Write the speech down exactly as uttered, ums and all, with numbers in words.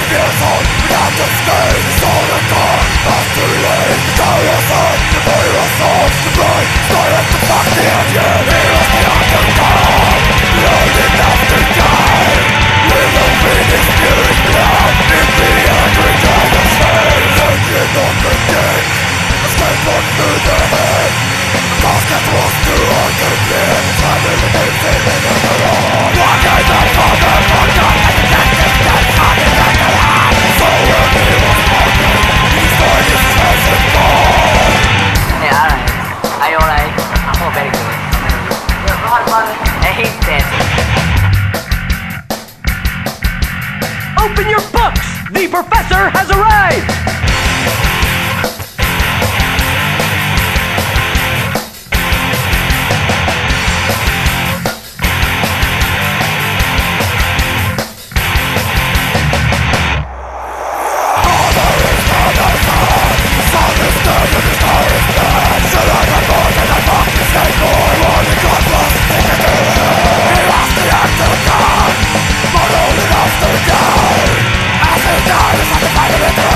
Open your books! The professor has arrived! As he dies, I can find him in the